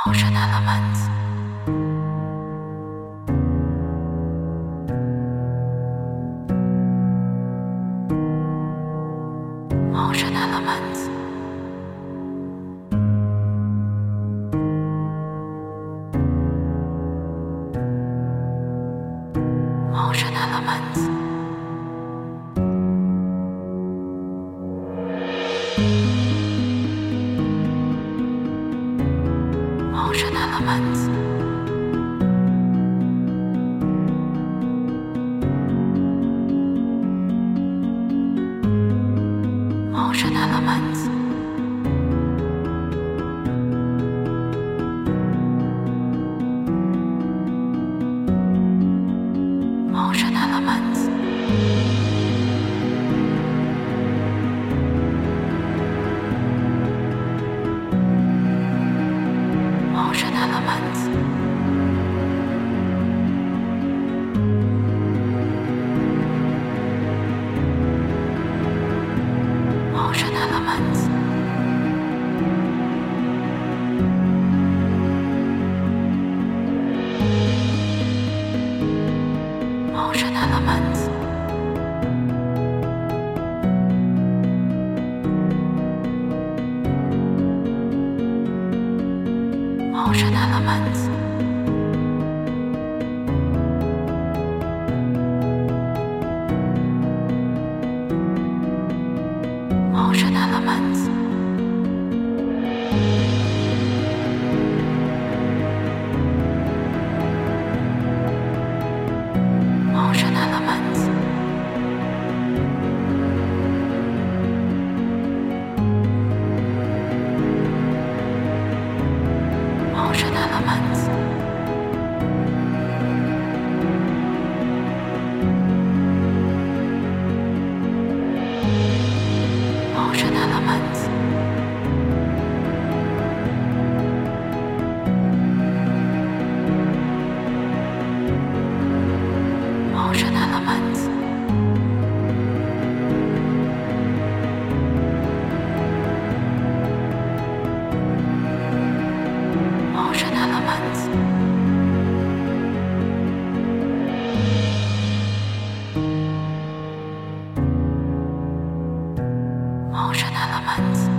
Motion elements. Motion elements. Motion elements. Motion elements. Motion elements. Motion elements. Motion elements. Motion elements. Motion elements. Motion elements. Motion elements. Motion elements. Motion elements. Motion elements. Motion elements. Motion elements. Motion elements.